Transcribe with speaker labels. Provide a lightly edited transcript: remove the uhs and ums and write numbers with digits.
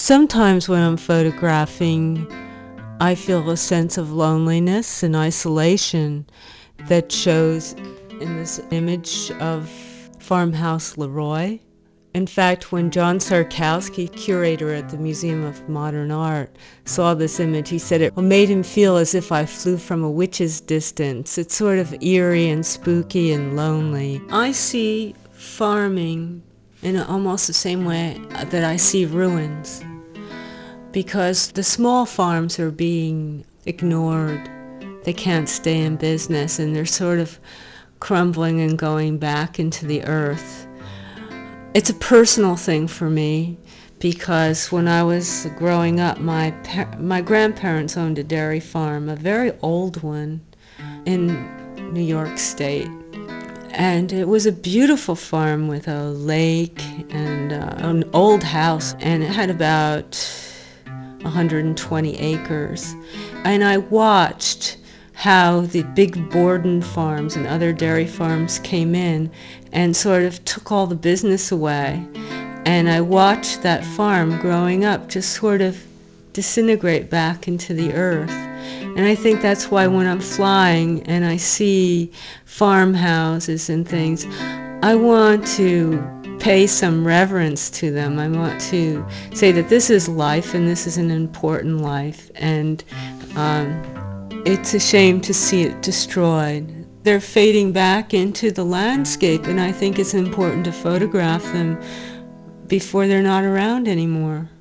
Speaker 1: Sometimes when I'm photographing, I feel a sense of loneliness and isolation that shows in this image of Farmhouse Leroy. In fact, when John Sarkowski, curator at the Museum of Modern Art, saw this image, he said it made him feel as if I flew from a witch's distance. It's sort of eerie and spooky and lonely. I see farming in almost the same way that I see ruins, because the small farms are being ignored. They can't stay in business, and they're sort of crumbling and going back into the earth. It's a personal thing for me, because when I was growing up, my grandparents owned a dairy farm, a very old one in New York State. And it was a beautiful farm with a lake and an old house, and it had about 120 acres. And I watched how the big Borden farms and other dairy farms came in and sort of took all the business away. And I watched that farm growing up just sort of disintegrate back into the earth. And I think that's why when I'm flying and I see farmhouses and things, I want to pay some reverence to them. I want to say that this is life and this is an important life, and it's a shame to see it destroyed. They're fading back into the landscape, and I think it's important to photograph them before they're not around anymore.